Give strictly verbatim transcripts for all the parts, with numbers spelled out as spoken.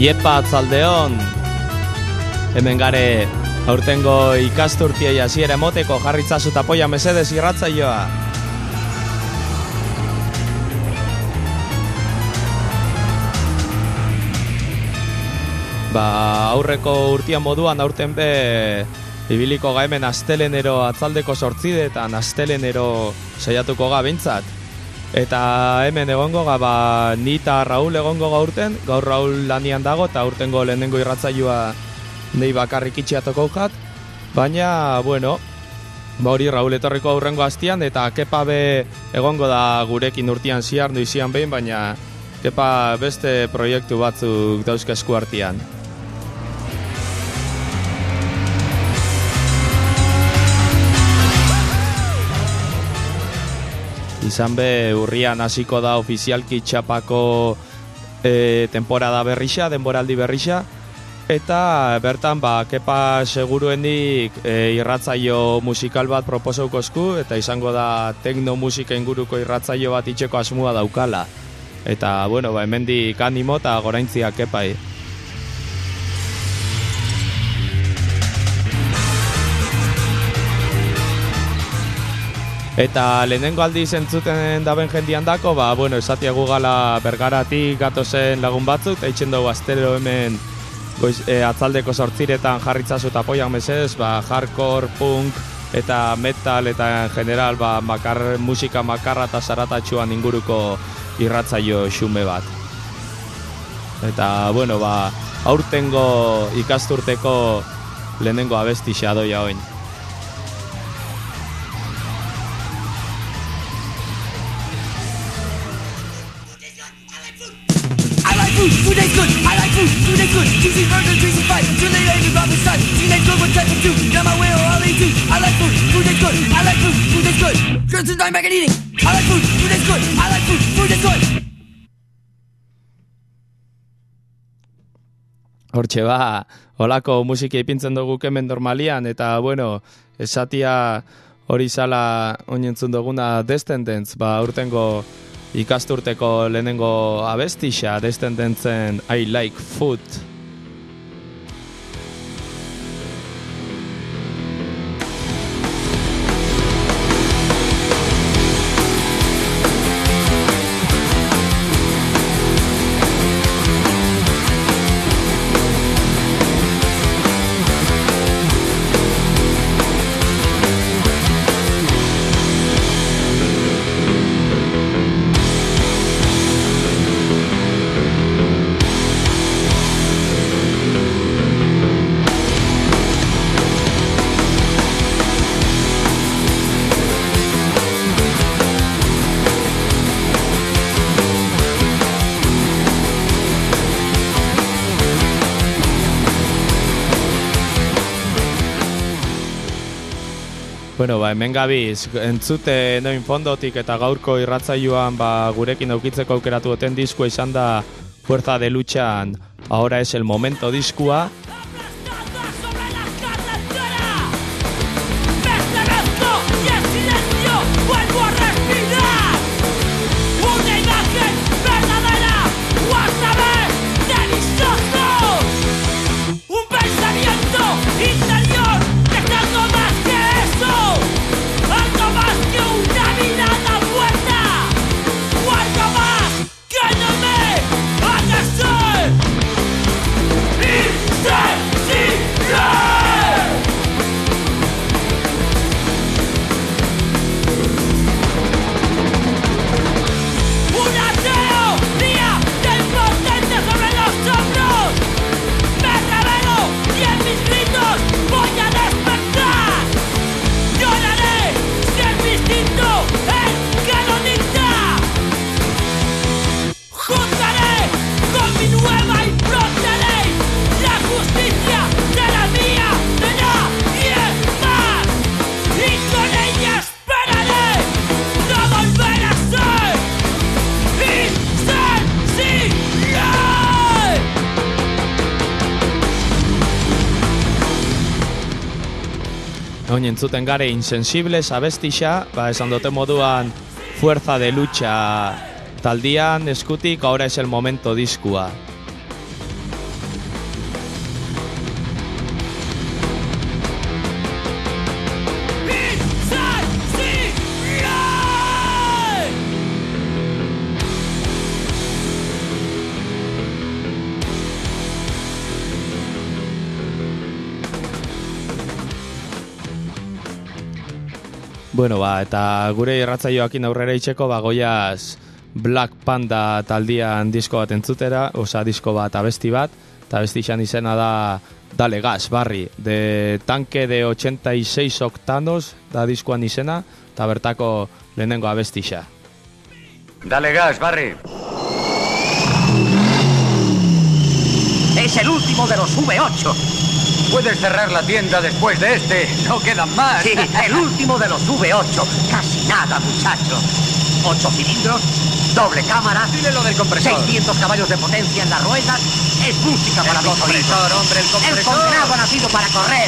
Iepa atzaldeon, hemen gare aurtengo ikasturtiei hasiera emoteko jarritzazu eta poia mesedez irratzaioa. Ba, aurreko urtian moduan aurten be ibiliko ga hemen astelenero atzaldeko sortzidetan astelenero saiatuko ga behintzat. Eta hemen egongo ga, ba, ni eta Raul egongo ga urten, gaur Raul lanian dago eta urtengo lehenengo irratzaioa nei bakarrik itxiatoko jat, baina, bueno, ba hori Raul etorriko aurrengo hastian eta Kepa be egongo da gurekin urtian ziar noizian behin, baina Kepa beste proiektu batzuk dauzka esku artean. Izan be, urrian hasiko da ofizialki txapako e, temporada berrisa, denboraldi berrisa, eta bertan ba, Kepa seguruenik e, irratzaio musikal bat proposauko esku, eta izango da tekno musika inguruko irratzaio bat itxeko asmua daukala. Eta, bueno, ba, hemendik animo eta goraintzia Kepai. Eta lehenengo aldiz entzuten daben jendian dako, ba, bueno, esatiagu gala Bergaratik gatozen lagun batzuk, eta itxen dugu astero hemen goiz, e, atzaldeko sortziretan jarritzazu eta poiak mesedez, ba, hardcore, punk eta metal eta en general ba, makar, musika makarra eta zaratatxuan inguruko irratzaio xume bat. Eta, bueno, ba, aurtengo ikasturteko lehenengo abestixa doia oin. Food tastes good, I like food, food tastes good. Cheesy burger, greasy fries, chili lady, Robin side. Teenage girl with type of two, now my way or I'll eat you. I like food, food tastes good, I like food, food tastes good. Turns and dine back and eating. I like food, food tastes good, I like food, food tastes good. Hortxe ba, holako musika ipintzen dugu hemen normalian, eta bueno, esatia hori zala oinentzun duguna Descendants, ba urtengo ikasturteko lehenengo abestixa Descendantzen I Like Food. Bueno, ba, hemen gabiz, entzute noin fondotik eta gaurko irratzaioan ba, gurekin aukitzeko aukeratu duten diskua izan da Fuerza de Luchan, Ahora es el momento diskua. Oin entzuten gare Insensibles abestixa, ba esan dute moduan Fuerza de Lucha taldian eskutik Ahora es el momento diskua. Bueno, ba, eta gure irratzaioakin aurrera itxeko, ba, goiaz Black Panda taldian disko bat entzutera, oza, disko bat abesti bat, eta abesti izena da Dale Gas, Barri, de Tanque de ochenta y seis octanos, da diskoan izena, eta bertako lehenengo abesti xa. Dale gas, Barry. Es el último de los V ocho. Puedes cerrar la tienda después de este. No quedan más. Sí, el último de los V ocho. Casi nada, muchacho. Ocho cilindros, doble cámara. Dile lo del compresor. seiscientos caballos de potencia en las ruedas. Es música para mis oídos. El compresor, hombre, el compresor. El condenado ha nacido para correr.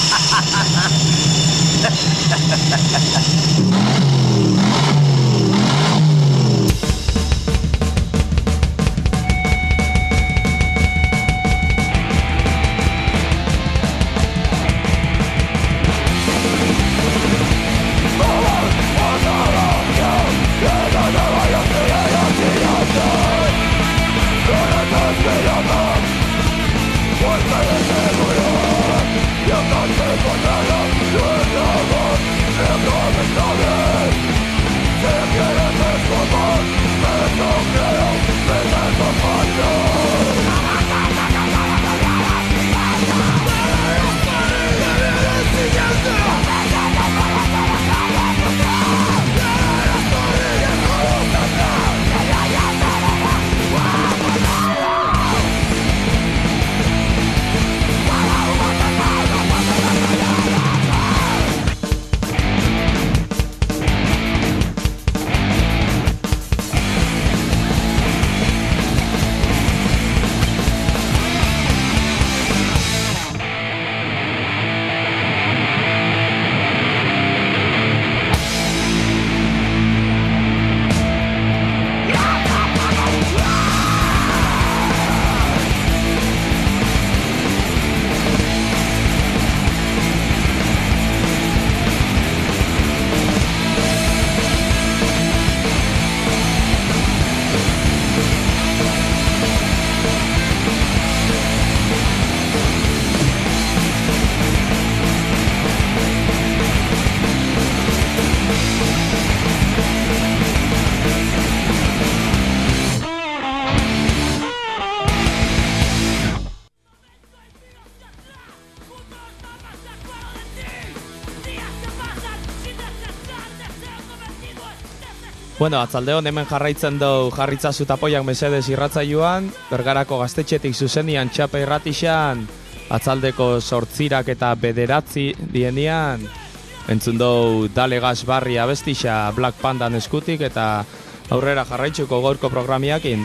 Bueno, atzaldeon hemen jarraitzen dugu jarritzazu tapoiak mesedez irratzaioan, Bergarako gaztetxetik zuzenian txapa irratixan, atzaldeko sortzirak eta bederatzi dienian, entzun dugu Dale Gas Barri abestixa Black Pandan eskutik eta aurrera jarraitzuko gaurko programiakin.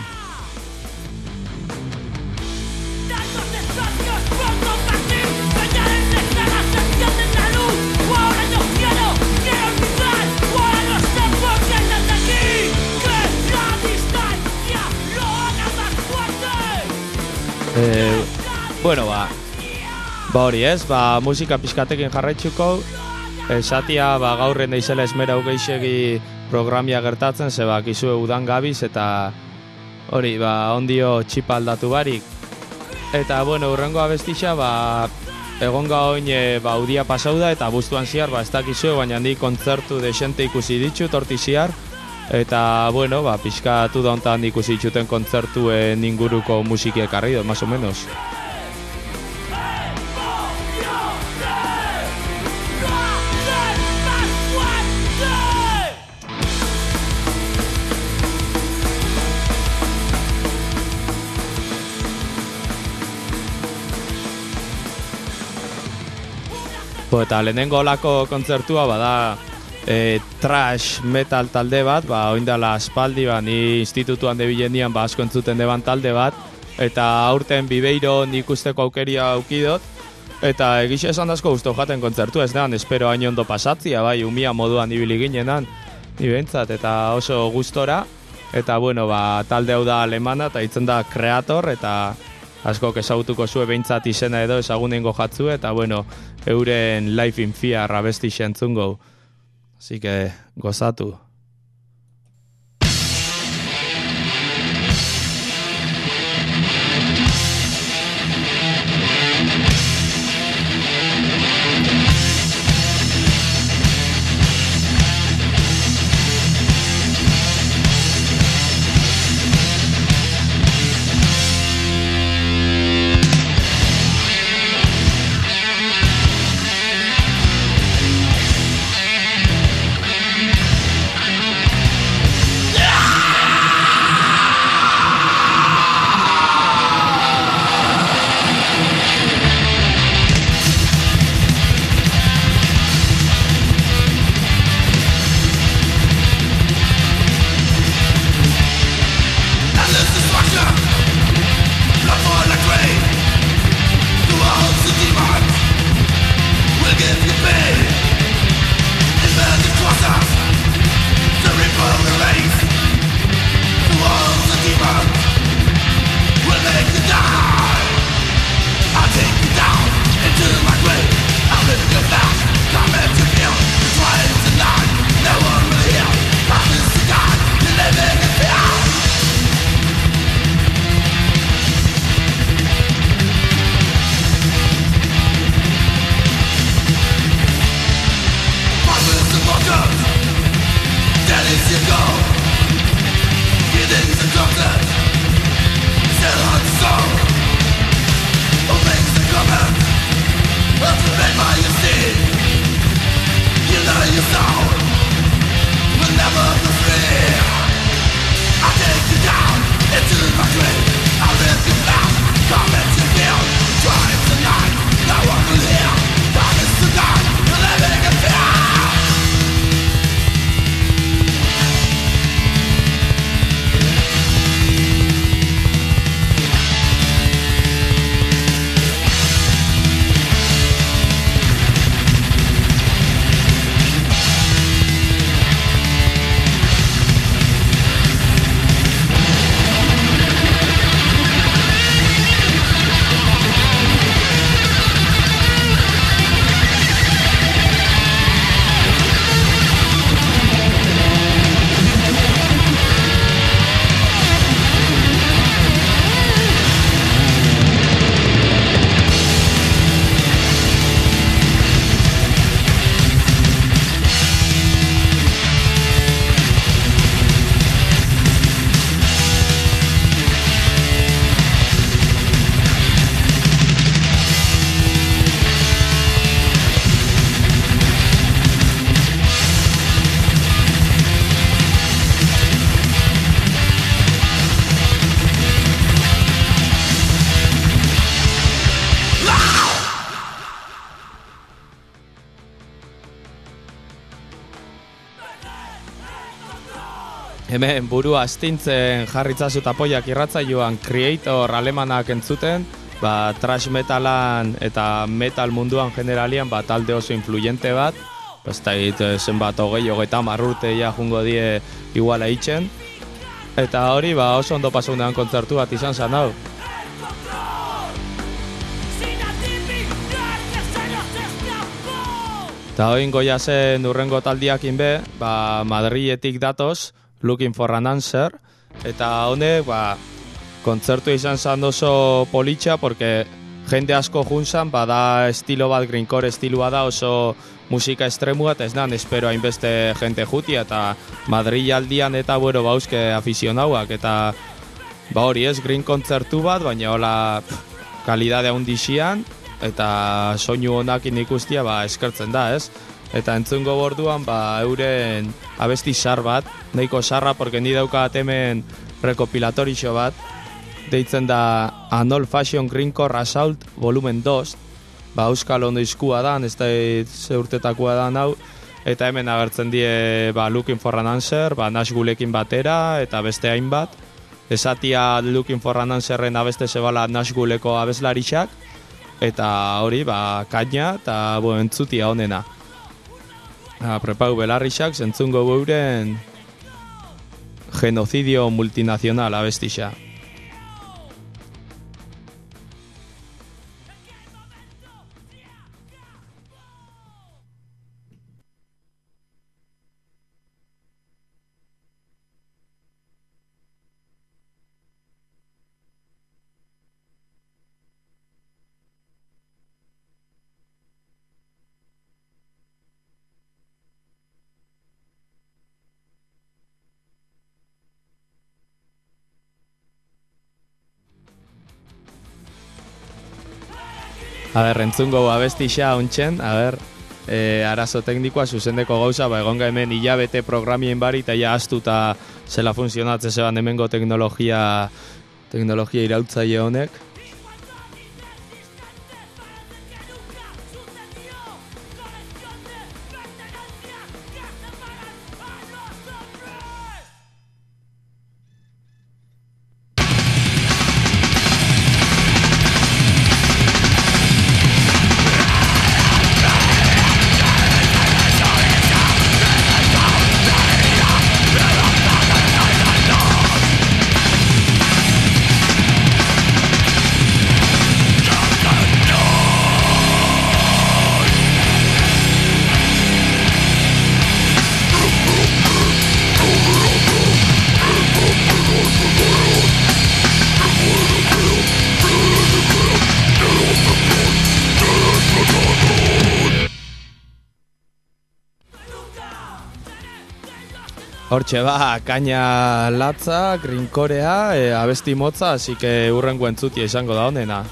Eh, bueno, ba, ba hori ez, ba, musika pizkatekin jarraitzuko, esatia ba, gaurren deizela esmera ugeixegi programia gertatzen, ze ba, kizue udan gabiz, eta hori, ba, ondio txipa aldatu barik. Eta, bueno, urrengo abestixa, ba, egonga oin, e, ba, udia pasau da, eta bustuan ziar, ba, ez dakizue, baina handi kontzertu desente ikusi ditu, torti ziar. Eta, bueno, ba, pixkatu da hontan ikusi dituten kontzertuen inguruko musikiek arri dut, más o menos. Bo, eta lehenengo olako kontzertua bada E, trash metal talde bat, ba, oindala aspaldi, ba, ni institutuan debilen dian, ba, asko entzuten deban talde bat, eta aurten Bibeiron ikusteko aukeria aukidot, eta egixe esan dazko guztu jaten kontzertu, ez nean, espero hain ondo pasatzia, bai, umia moduan ibili ginenan, ni behintzat, eta oso gustora, eta, bueno, ba, talde hau da alemana, eta itzen da Kreator, eta asko ezagutuko zue behintzat izena edo ezagunengo jatzu, eta, bueno, euren Life in Fear abesti entzungo. Así que gozatu. hemen burua astintzen jarritzazu tapoiak irratzaioan Creator alemanak entzuten, ba, trash metalan eta metal munduan generalian ba, talde oso influyente bat, ba, ez da hit zenbat hogei, hogeita hamar urte ja jungo die iguala itxen, eta hori ba, oso ondo pasunean kontzertu bat izan zan hau. Eta hoin goia zen urrengo taldiakin be, ba, Madriletik datoz, Looking for an Answer, eta honek, ba, kontzertu izan zan oso politxa, porque jende asko junzan, bada estilo bat, greencore estilua da, oso musika estremua, eta ez nan, espero hainbeste jente jutia, eta Madrid aldian eta, bueno, bauzke afizionauak, eta ba hori ez, green kontzertu bat, baina hola kalidadea hundixian, eta soinu honakin ikustia ba, eskertzen da, ez? Eta entzungo borduan, ba, euren abesti sar bat, nahiko sarra, porque ni daukat hemen rekopilatorixo bat, deitzen da An Old Fashion Greencore Assault volumen dos, ba, euskal ondo izkua da, ez da ze urtetakoa da hau, eta hemen agertzen die ba, Looking for an Answer, ba, Nashgulekin batera, eta beste hainbat, esatia Looking for an Answerren abeste zebala Nashguleko abeslarixak, eta hori, ba, kaina, eta bo, entzutia honena. Ha, prepau belarrixak, zentzungo beuren genocidio multinazional abestixa. A ber, entzungo abestixa ontsen, a ber, e, arazo teknikoa zuzendeko gauza, ba, egonga hemen hilabete programien bari, eta ja astuta zela funtzionatze zeban hemengo teknologia, teknologia irautzaile honek. Hortxe ba, kaina latza, grinkorea, e, abesti motza, así que urrengo entzutia izango da honena.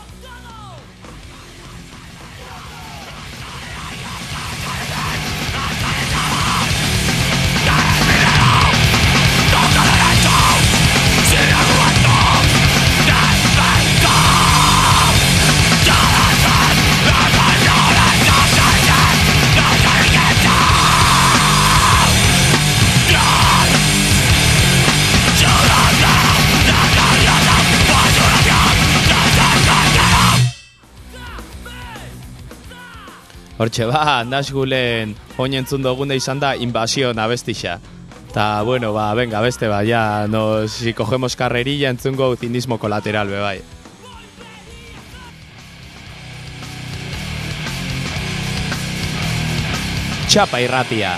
Hortxe ba, Nashgulen oin entzun dugune izan da Invasion abestixa. Ta, bueno, ba, venga, beste ba, ya, nos, si cogemos carrerilla entzungo cinismo colateral, be bai. Txapa irratia.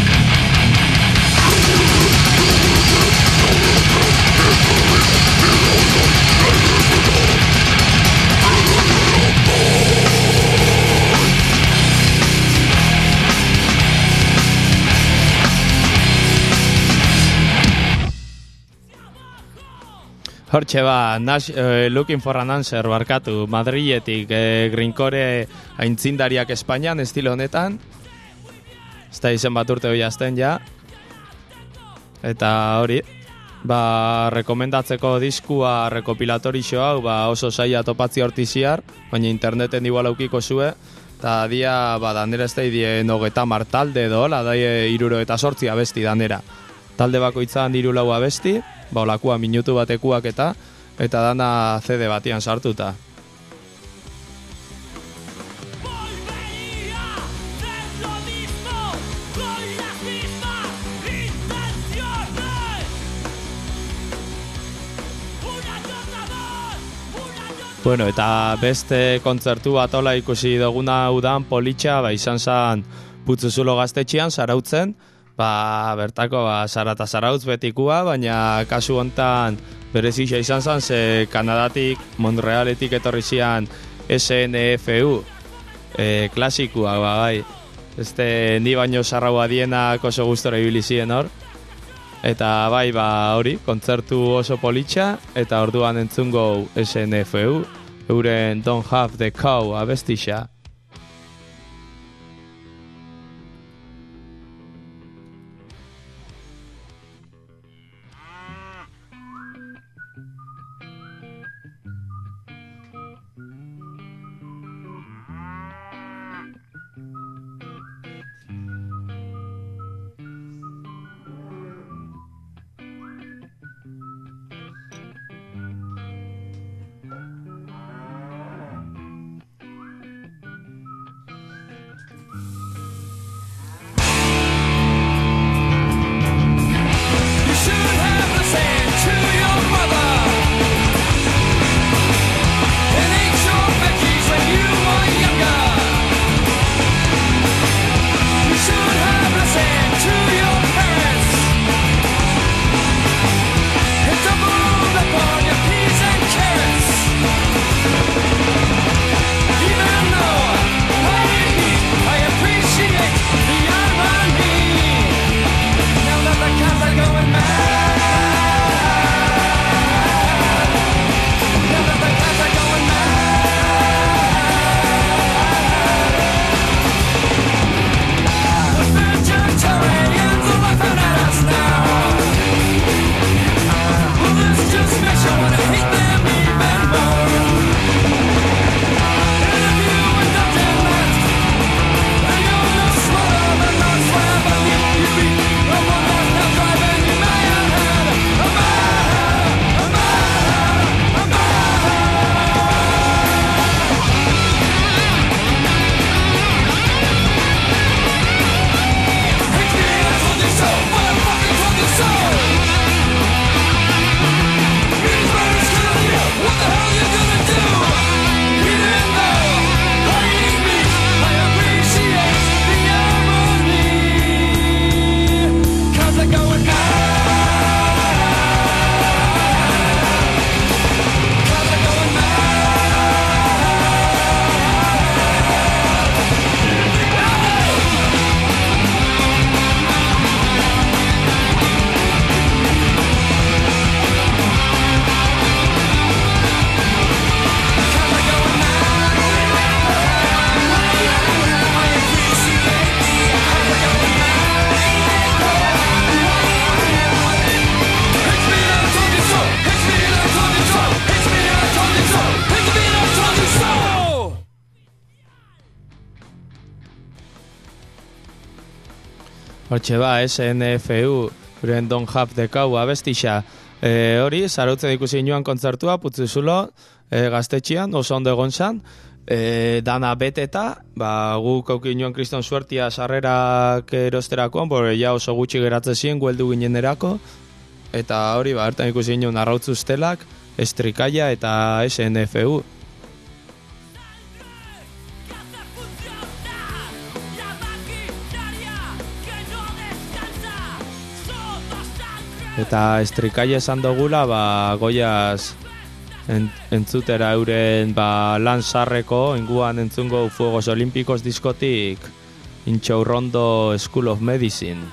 We'll be right back. Hortxe ba, Nash, uh, Looking for an Answer, barkatu, Madriletik, eh, Greencore aintzindariak Espainian, estilo honetan. Ez da izen bat urte hori azten ja. Eta hori, ba, rekomendatzeko diskua rekopilatorixo hau, ba, oso saia topatzi hortiziar, baina interneten igual aukiko zue, eta dia, ba, danera ez da idien hogeta mar talde dola, da iruro eta sortzi abesti danera. Talde bakoitzan diru lau abesti, ba, olakua minutu batekuak eta, eta dana C D batian sartuta. Bueno, eta beste kontzertu bat ola ikusi duguna udan politxa, ba, izan zan Putzuzulo gaztetxean, Zarautzen, ba, bertako, ba, Zara eta Zarautz betikua, baina kasu hontan berezia izan zan, ze Kanadatik, Montrealetik etorri zian S N F U, e, klasikua, ba, bai, este ni baino zarraua dienak oso gustora ibili ziren hor, eta bai, ba, hori, kontzertu oso politxa, eta orduan entzungo S N F U, euren Don't Have the Cow abestixa. Hortxe ba, S N F U, euren Don't Have the Cow abestixa. E, hori, Zarautzen ikusi inoan kontzertua, Putzuzulo, e, gaztetxian, oso ondo egon zan. E, dana beteta, ba, guk auki inoan kriston suertia sarrerak erosterakoan, bore ja oso gutxi geratzen ziren, gueldu ginen erako. Eta hori, ba, hartan ikusi inoan Arrautz Ustelak, Estrikaia eta S N F U. Eta Estrikaia esan dugula, ba, goiaz ent, entzutera euren ba, lan sarreko, inguan entzungo Fuegos Olimpikos diskotik Intxaurrondo School of Medicine.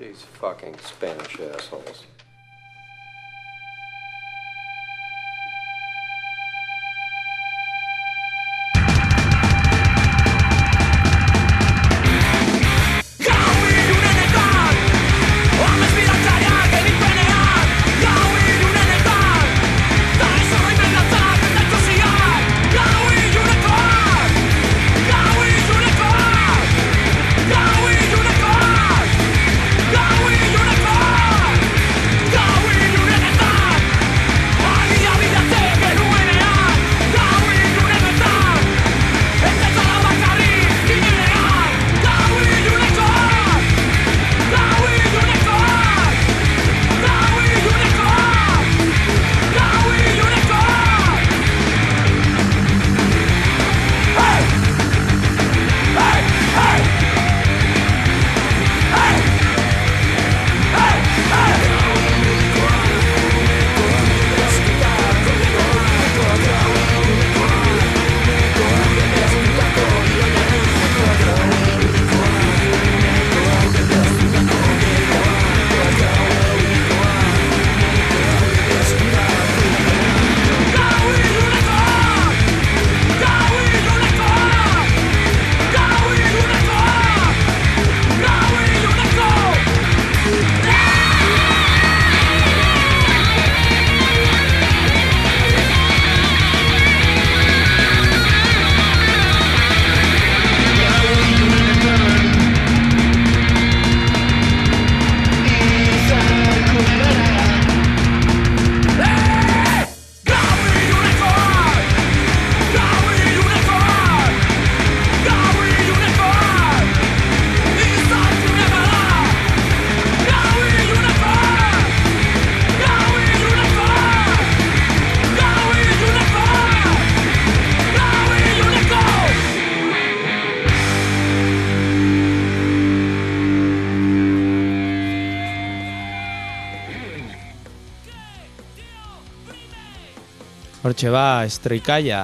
These fucking Spanish assholes. Hortxe ba, Estrikaia.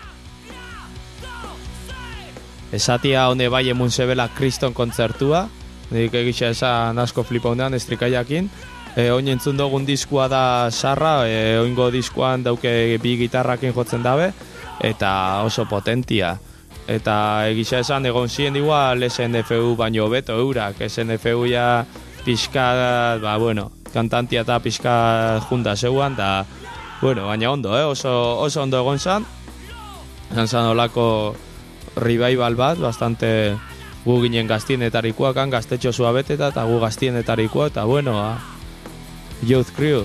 Esatia honde bai emun zebela kriston kontzertua. Nik egisa esan asko flipa hondean Estrikaiakin. E, oin entzun dugun diskua da sarra, e, oingo diskuan dauke bi gitarrakin jotzen dabe, eta oso potentia. Eta egisa esan egon ziren igual S N F U baino beto eurak. S N F U ja pixka, ba bueno, kantantia eta pixka junta zeuan, da bueno, baina ondo, eh? oso, oso ondo egon zan. Egan zan olako revival bat, bastante gu ginen gaztienetarikoak, gaztetxo zua beteta, eta gu gaztienetarikoa, eta bueno, a, Youth Crew.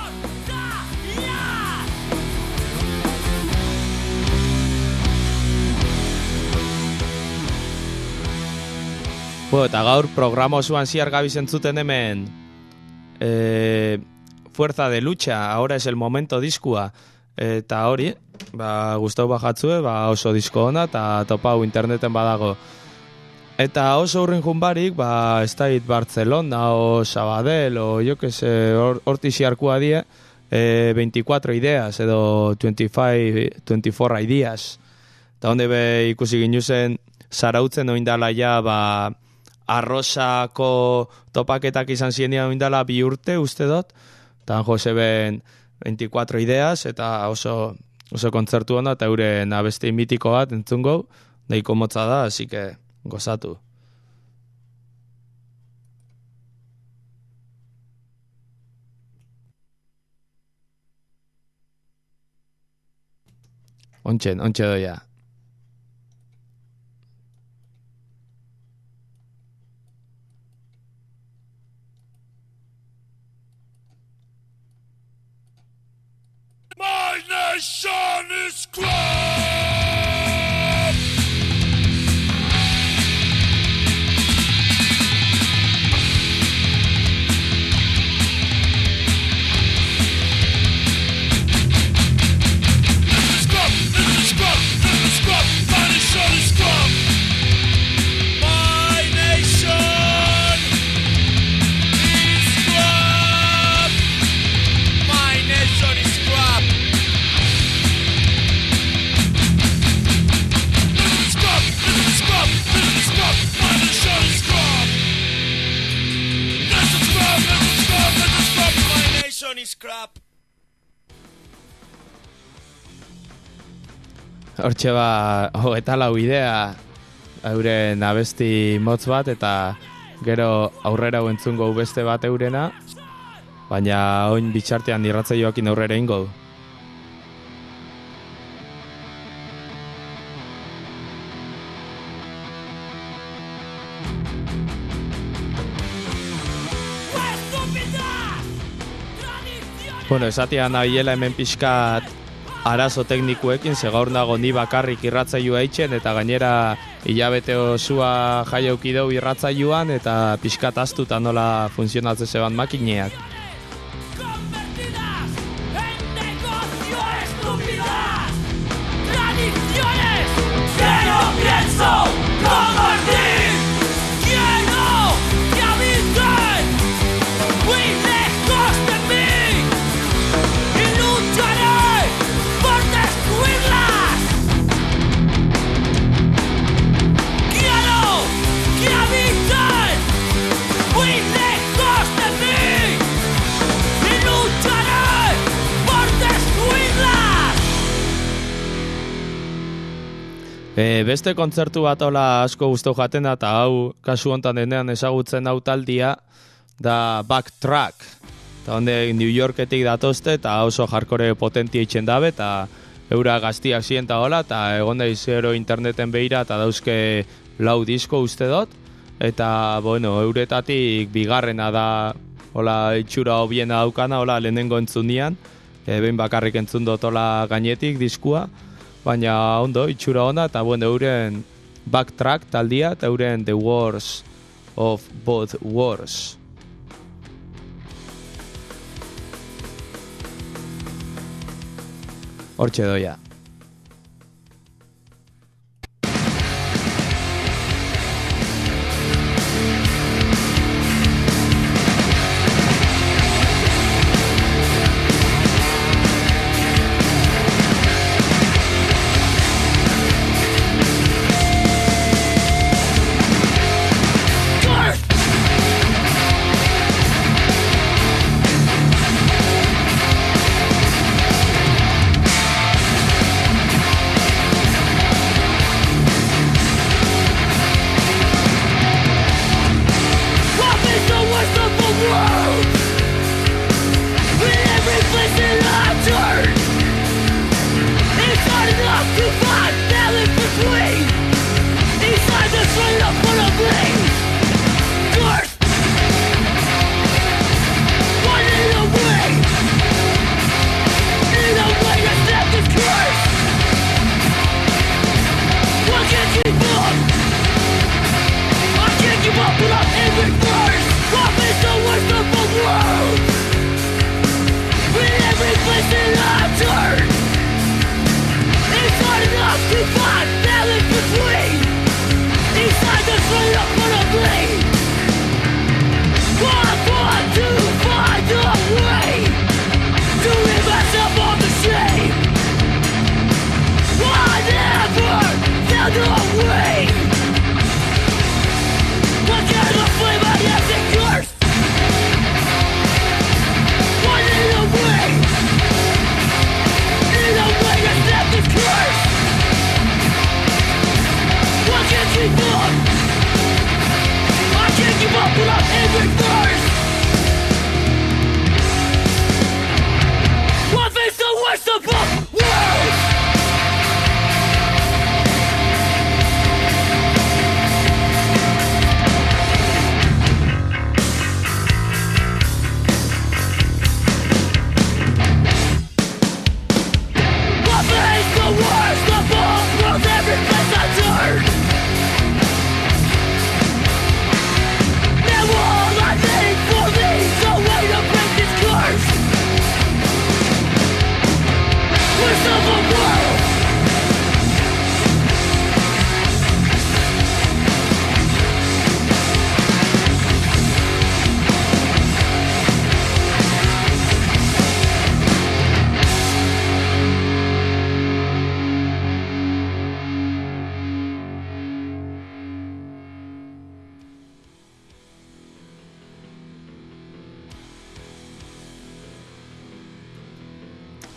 Bueno, eta gaur programa osoan ziar gabiz entzuten hemen e, Fuerza de Lucha, ahora es el momento diskua. Eta hori, ba, gustau bajatzue, ba, oso disko ona, eta topau interneten badago. Eta oso urrin junbarik, ba, ez da hit Barcelona, o Sabadell, o jo que se, horti ziarkua die, e, veinticuatro ideas, edo veinticuatro ideas. Eta honde be ikusi ginuzen, zarautzen oindala ja, ba, arrosako topaketak izan zienia oindala bi urte, uste dut, eta jose ben veinticuatro ideas, eta oso, oso kontzertu hona, eta euren abesti mitiko bat entzungo, daiko motza da, así que gozatu. Ontsen, ontse doia. My nation is crushed. Scrub, this is scrub, this is scrub. My nation is scrub. My nation is scrub. My nation is scrub. Miss Crap. Hortxe ba, hogeita lau idea euren abesti motz bat, eta gero aurrera entzungo beste bat eurena, baina oin bitxartean irratzaioakin aurrera ingo. Bueno, esatia nahiela hemen pixkat arazo teknikuekin, ze gaur nago ni bakarrik irratzaioa eitzen, eta gainera hilabete osua jaiauki dau irratzaioan, eta pixkat astuta nola funtzionatzen zeban makineak. E, beste kontzertu bat hola asko guztu jaten, eta hau kasu hontan denean ezagutzen hau taldia da Backtrack. Eta honde New Yorketik datozte, eta oso hardcore potentia itxen dabe, eta eura gaztiak zienta hola, eta egon da izero interneten behira, eta dauzke lau disko uste dut, eta bueno, euretatik bigarrena da hola itxura hobiena daukana, hola lehenengo entzunian, e, behin bakarrik entzun dut hola gainetik diskua, baina ondo, itxura ona, eta bueno, euren Backtrack taldia, eta euren The Wars of Both Wars. Hortxe doia. Curse!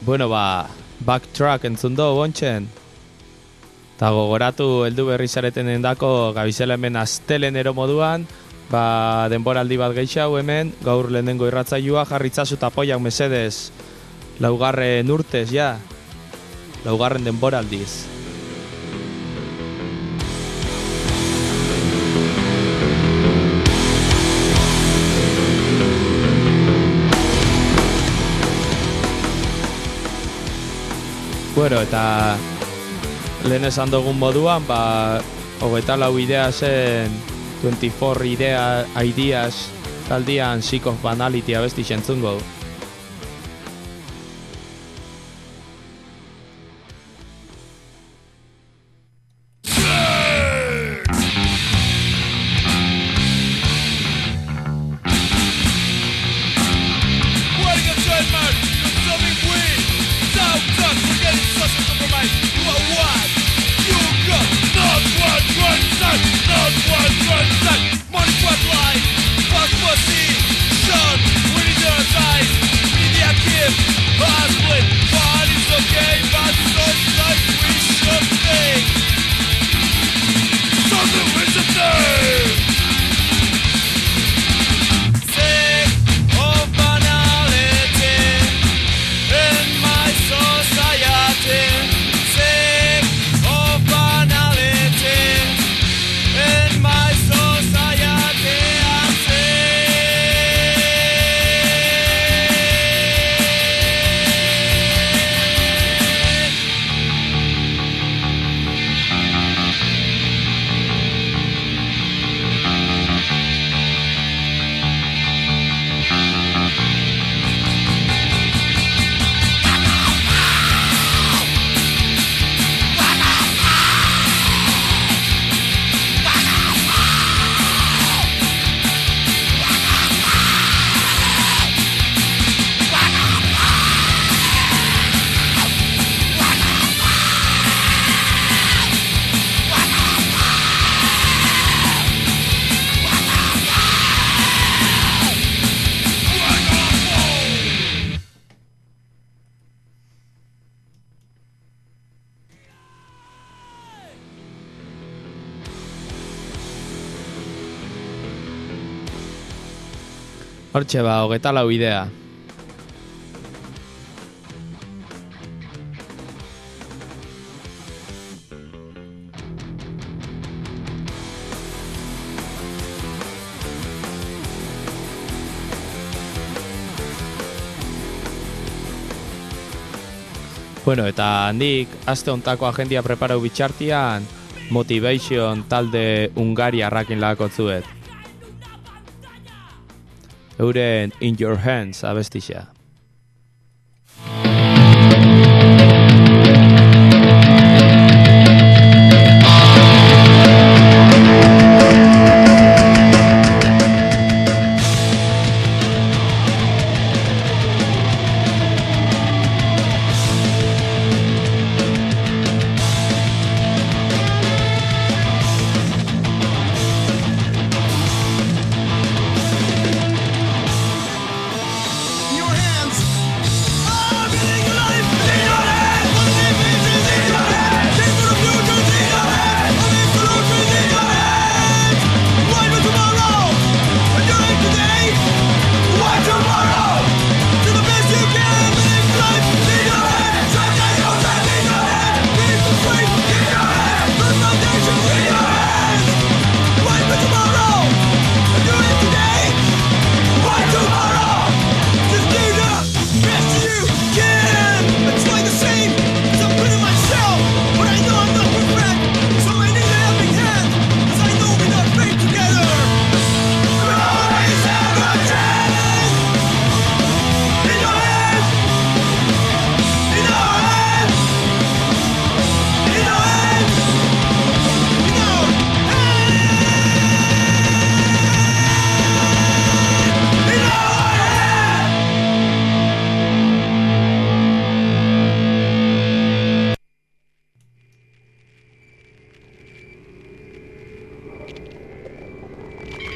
Bueno, ba, Backtrack entzun do, bontxen. Eta gogoratu heldu berri zareten endako gabizela hemen astelenero moduan, ba, denboraldi bat gehiago hemen, gaur lehenengo irratzailua jarritzazu tapoiak mesedez, laugarren urtez, ja, laugarren denboraldiz. Bueno, eta lehen esan dugun moduan, ba, hogeita lau ideasen, twenty-four idea, ideas, taldian Sick of Banality abesti entzungo. Hortxe ba, hogeita lau idea. Bueno, eta handik aste hontako agendia preparau bitxartian Motivation talde Hungariarrakin lagakotzuet. Euren In Your Hands abestixa.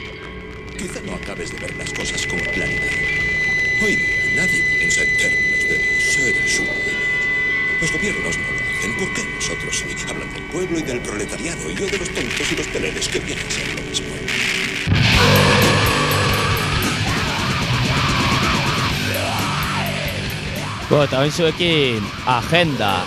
Quizá no acabes de ver las cosas con claridad. Hoy día nadie piensa en términos de de ser subalterno. Los gobiernos no lo hacen. ¿Por qué nosotros sí? Hablan del pueblo y del proletariado, y yo de los tontos y los peleles, que vienen a ser lo mismo. Bueno, eta bain zuekin, agenda.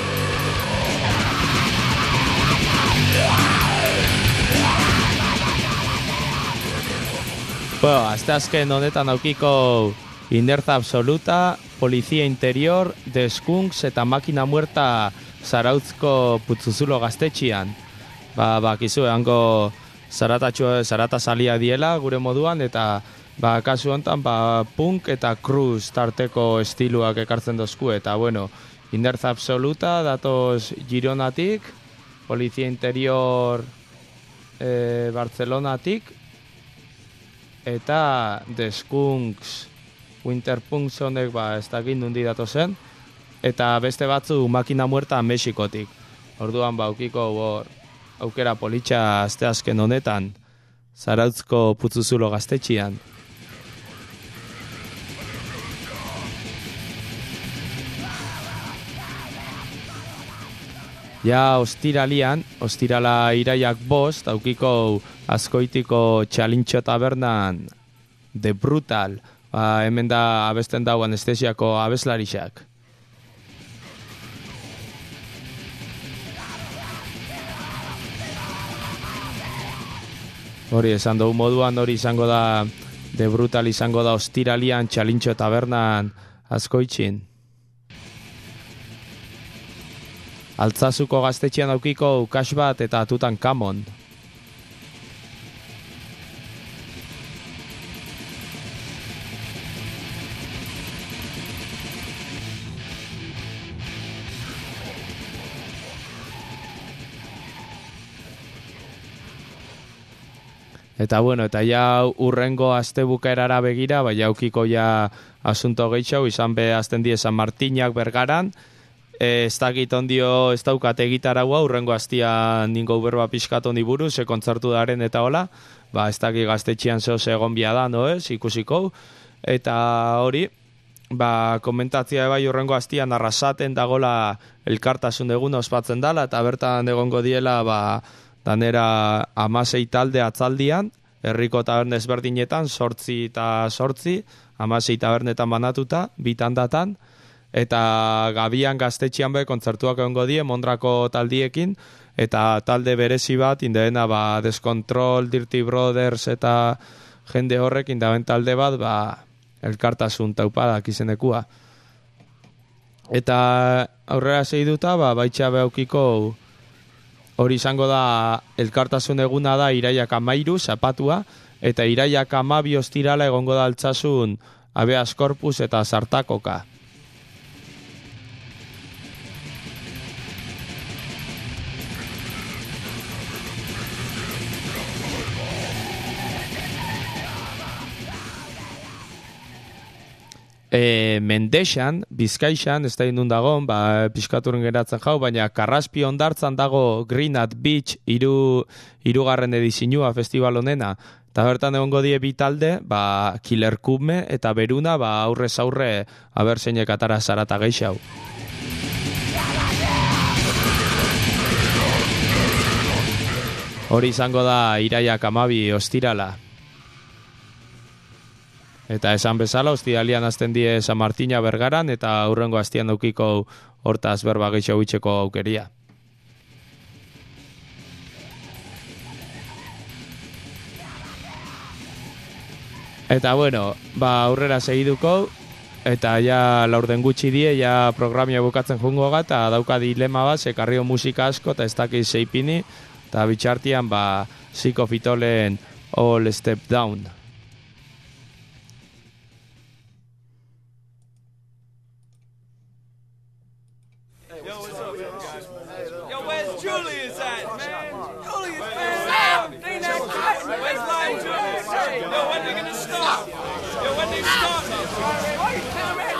Bueno, azte azken honetan aukiko Inerza Absoluta, Polizia Interior, The Skunks eta Makina Muerta Zarautzko Putzuzulo gaztetxian. Ba, bakizu, hango zaratatxo, zarata salia diela gure moduan, eta ba, kasu honetan, ba, punk eta cruz tarteko estiluak ekartzen dozku, eta bueno, Inerza Absoluta datoz Gironatik, Polizia Interior e, Barcelonatik, eta The Skunks Winterpunk zonek ba, ez dakit nundi datozen, eta beste batzu Makina Muerta Mexikotik. Orduan ba, aukiko hor aukera politxa asteazken honetan, Zarautzko Putzuzulo gaztetxian. Ja ostiralian, ostirala iraiak bost, aukiko Azkoitiko Txalintxo tabernan The Brutal, ba, hemen da abesten dau anestesiako abeslarixak. Hori esan dugu moduan, hori izango da The Brutal izango da ostiralian Txalintxo tabernan Azkoitxin. Altzazuko gaztetxean aukiko Ukas bat eta Tutankamon. Eta bueno, eta ja urrengo astebukaerara begira, bai aukiko ja asunto gehiago, izan be azten die San Martinak Bergaran, e, ez dakit ondio ez daukate gitaragua, urrengo astian ningo berba pixkat ondi buruz, ze kontzertu daren eta hola, ba ez dakit gaztetxian zehoz egon bia da, no ez, ikusiko, eta hori, ba komentatzia bai urrengo astian Arrasaten dagola elkartasun eguna ospatzen dala, eta bertan egongo diela, ba, danera amasei talde atzaldian, herriko taberne ezberdinetan, sortzi eta sortzi, amasei tabernetan banatuta, bitandatan, eta Gabian gaztetxian be kontzertuak egongo die, Mondrako taldiekin, eta talde berezi bat, indebena ba, Descontrol, Dirty Brothers, eta jende horrek, indeben talde bat, ba, elkartasun taupadak izenekua. Eta aurrera segiduta, ba, baitxa behaukiko hori izango da elkartasun eguna da iraiak amairu, zapatua, eta iraiak amabi ostirala egongo da altzasun Habeas Corpus eta Sartakoka. E, Mendexan, Bizkaixan, ez da indun dagoen, ba, pixkaturen geratzen jau, baina Karraspi Hondartzan dago Green at Beach iru, irugarren edizinua festival honena. Eta bertan egongo die bi talde, ba, Killer Kubme eta Beruna, ba, aurrez aurre aberzeinek atara zarata geixau. Hori izango da iraiak amabi ostirala. Eta esan bezala, ostiralian azten die San Martina Bergaran, eta aurrengo astian daukiko hortaz berba gehiago itxeko aukeria. Eta bueno, ba aurrera segiduko, eta ja laurden gutxi die, ja programia bukatzen jungo ga, eta dauka dilema bat, sekarrio musika asko, eta ez dakiz seipini, eta bitxartian, ba, Siko Fitolen All Step Down. Julius at, man? Julius, man! Ain't that cut? Where's Lion Julius? Yo, when they gonna stop? Yo, when they stop? Why you telling me?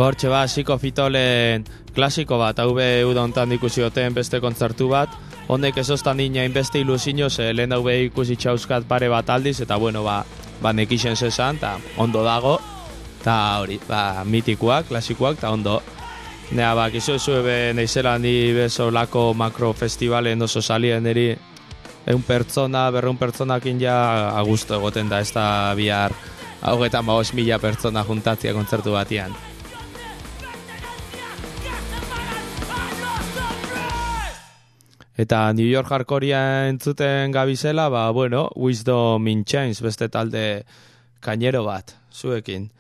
Hortxe ba, Siko Fitolen klasiko bat, hau be udontan ikusi oten beste kontzertu bat, honek ezostan dina inbeste ilusio, ze lehen hau be ikusi txauzkat pare bat aldiz, eta bueno, ba, ba nekixen zezan, eta ondo dago, eta hori, ba, mitikoak, klasikoak, eta ondo. Nea, ba, kizu ezu ebe neizela ni bezolako makrofestivalen oso salien eri, eun pertsona, berreun pertsonakin ja agusto egoten da, ez da bihar haugetan bagoz mila pertsona juntatzia kontzertu batian. Eta New York Hardcorea entzuten gabizela, ba, bueno, Wisdom in Chains, beste talde kainero bat, zuekin.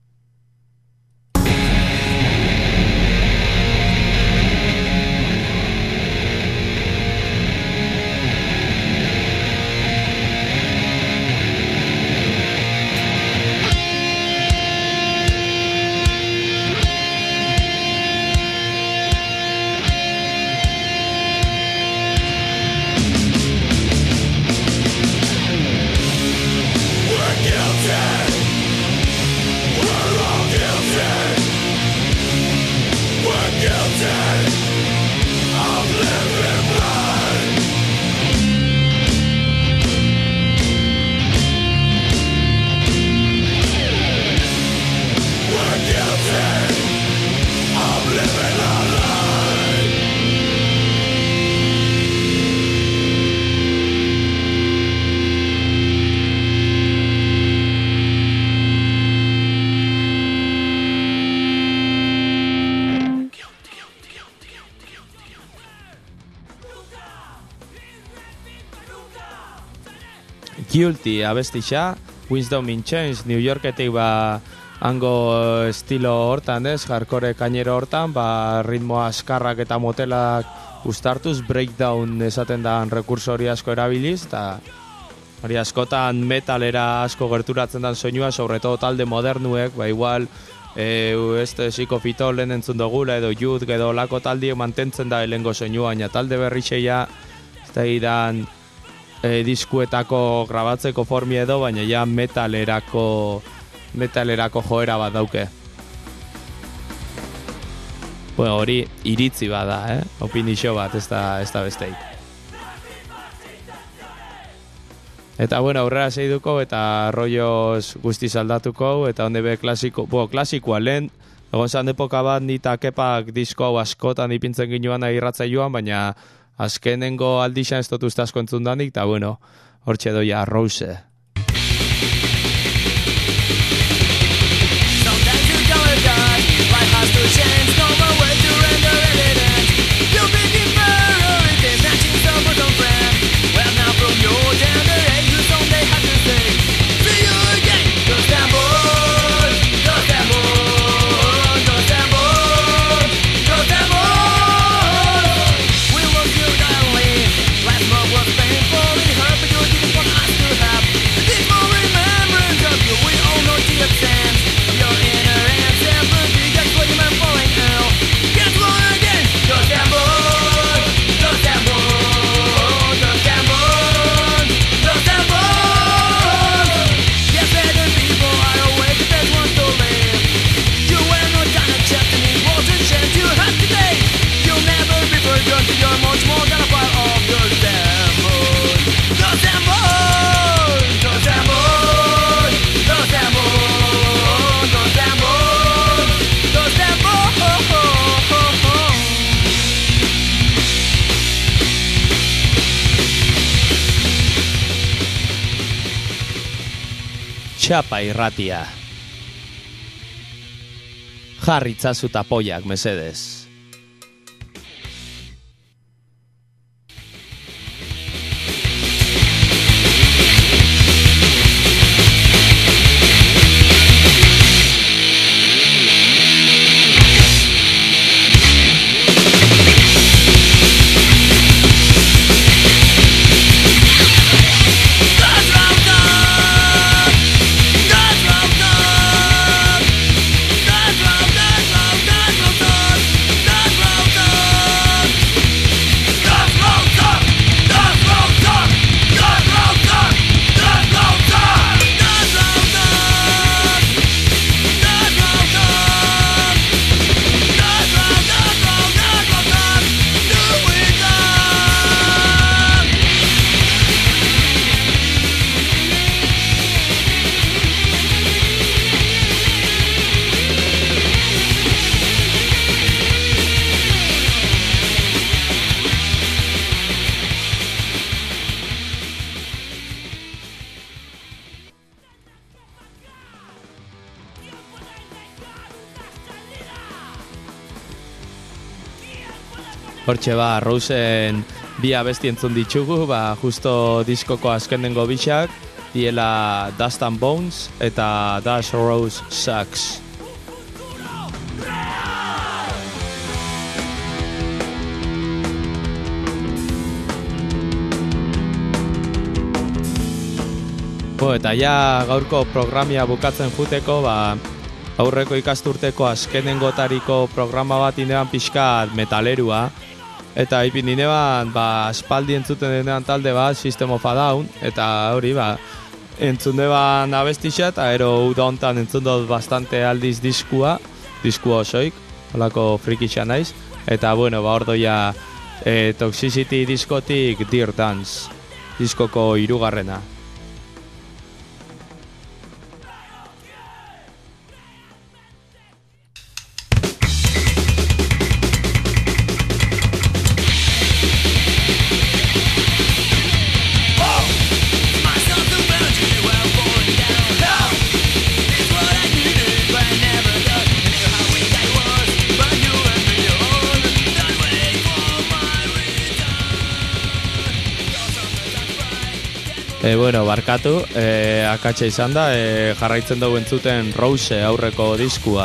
Guilty abestixa, Wisdom in Chains, New Yorketik ba hango estilo hortan, ez, hardcore kainero hortan, ba ritmo askarrak eta motelak ustartuz, breakdown esaten da rekurso hori asko erabiliz, eta hori askotan metalera asko gerturatzen dan soinua, sobre todo talde modernuek, ba igual e, este Siko Fitolen entzun dugula, edo Youth, edo lako taldiek mantentzen da helengo soinua, baina talde berrixeia, ez da idan E, diskuetako grabatzeko formi edo, baina ja metalerako metalerako joera bat dauke. Bueno, hori iritzi bada, eh? Opinio bat, ez da, ez da besteik. Eta bueno, aurrera seiduko eta rollos guztiz aldatuko, eta onde be klasiko, bo, klasikoa lehen, egon zan epoka bat nita kepak disko hau askotan ipintzen ginuan irratza joan, baina azkenengo aldixan ez dut uste asko entzun danik, eta bueno, hortxe doia Rose. Sometimes you gotta die, life has to change, no more way to render evidence. You'll be deferred, it's matching some with some friend. Well now from your tender age, you someday have to say, see you again, go stand boy, go stand boy, go stand boy, go stand boy. Last month was painful, it hurt, but you didn't want us to have. This more remembrance of you, we all know the extent of your inner sympathy. That's what you meant falling ill. Guess what again? Go stand boy, go stand boy, go stand boy, go stand boy. Yes, better people are awake, the best ones to live. You were no kind of chest and it was a chance you had today. You'll never be forgotten, you're much more than a part of your Txapa irratia. Jarritzazu tapoiak, mesedez. That's Hortxe ba, Roseen bi abesti entzun ditugu, ba, justo diskoko azkenengo bisak, diela Dust and Bones eta Dash Rose Sucks. Bo, eta ja gaurko programia bukatzen juteko, ba, aurreko ikasturteko azkenengotariko programa bat ineban pixka metalerua, eta ipin ineban, ba, aspaldi entzuten denean talde bat, System of a Down, eta hori, ba, entzun deban abestixa, eta ero uda hontan entzun dut bastante aldiz diskua, diskua osoik, holako frikitxa naiz, eta bueno, ba, ordoia e, Toxicity diskotik Dear Dance, diskoko hirugarrena. E, bueno, barkatu, e, akatsa izan da, e, jarraitzen dugu entzuten Rose aurreko diskua.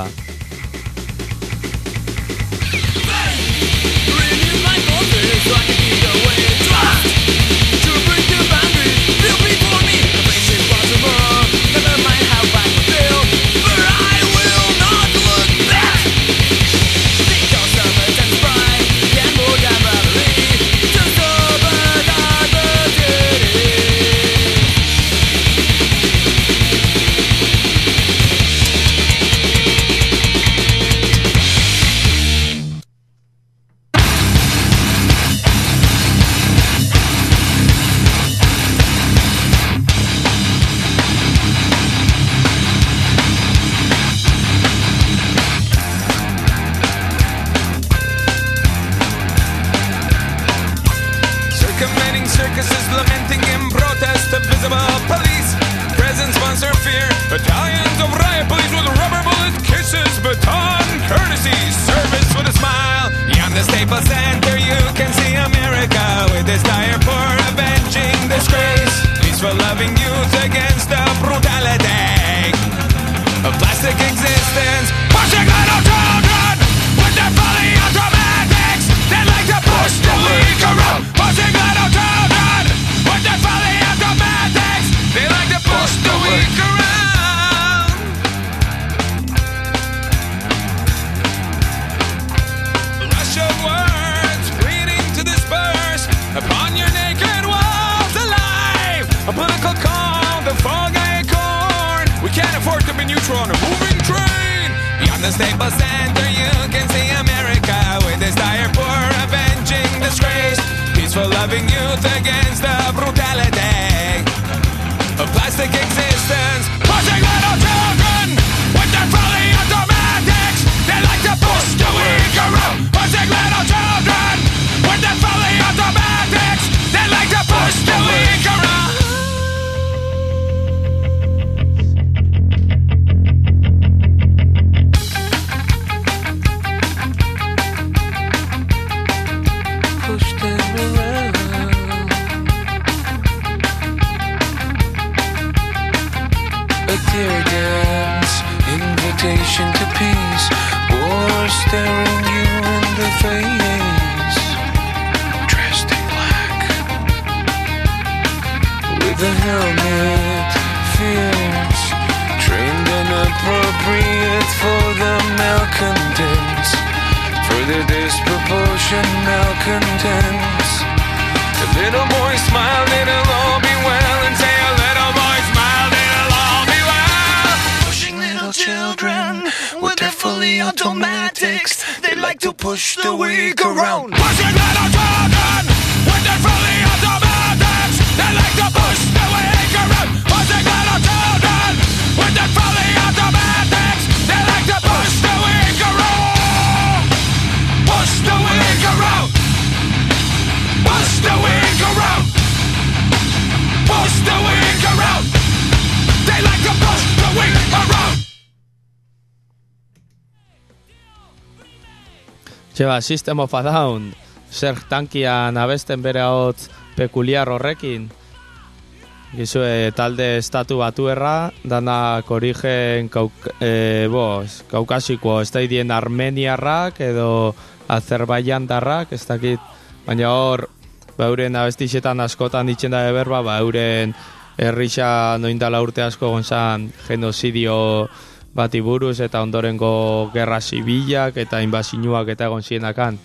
Txeba, System of a Down Serg Tankian abesten bere hotz pekuliar horrekin. Gizue talde estatu batuerra, danak origen kauk, e, boz, kaukasiko, ez da idien armeniarrak edo azerbaijandarrak, ez dakit, baina hor, ba, euren abestixetan askotan ditzen da berba, ba, euren herrixa noindala urte asko gonzan genozidio bati buruz eta ondorengo gerra zibilak eta inbasinuak eta egon zienakan.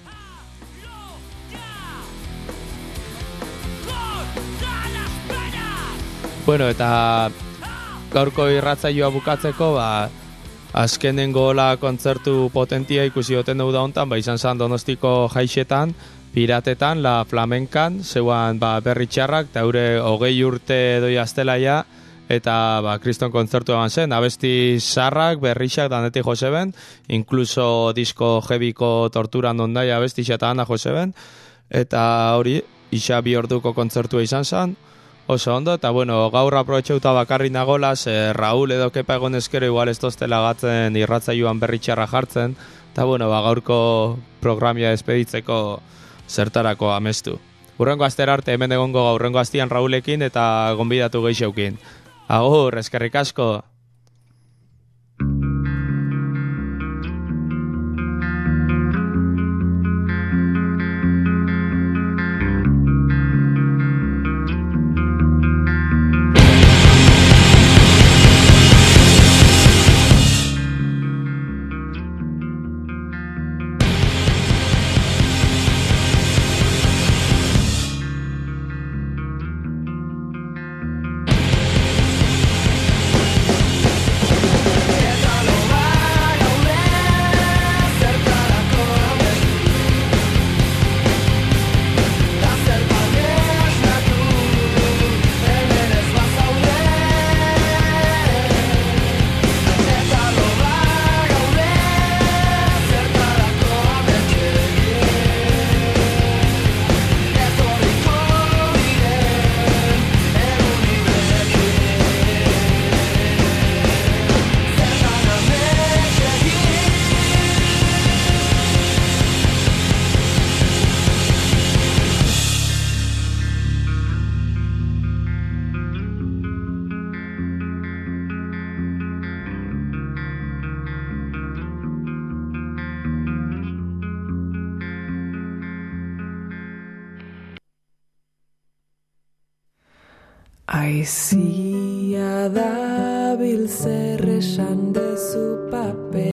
Bueno, eta gaurko irratzaioa bukatzeko, ba, azkenengo hola kontzertu potentia ikusi oten dugu da hontan, ba, izan zan Donostiko jaixetan, Piratetan, La Flamenkan, zeuan ba, berri txarrak, eta eure hogei urte doi aztelaia, eta ba, kriston kontzertu eman zen, abesti zarrak, berrixak danetik joseben, inkluso disko jebiko torturan ondai abesti eta ana joseben, eta hori, isa bi orduko kontzertua izan zen, oso ondo, eta bueno, gaur aprobetxeuta bakarri nagolaz, eh, Raúl edo Kepa egon eskero igual ez toztela gatzen irratzaioan berri txarra jartzen, eta bueno, ba, gaurko programia despeditzeko zertarako amestu. Urrengo astera arte hemen egongo gaurrengo astian Raulekin eta gonbidatu geixeukin. Agur, eskerrik asko! Aizia dabil zer esan dezu paper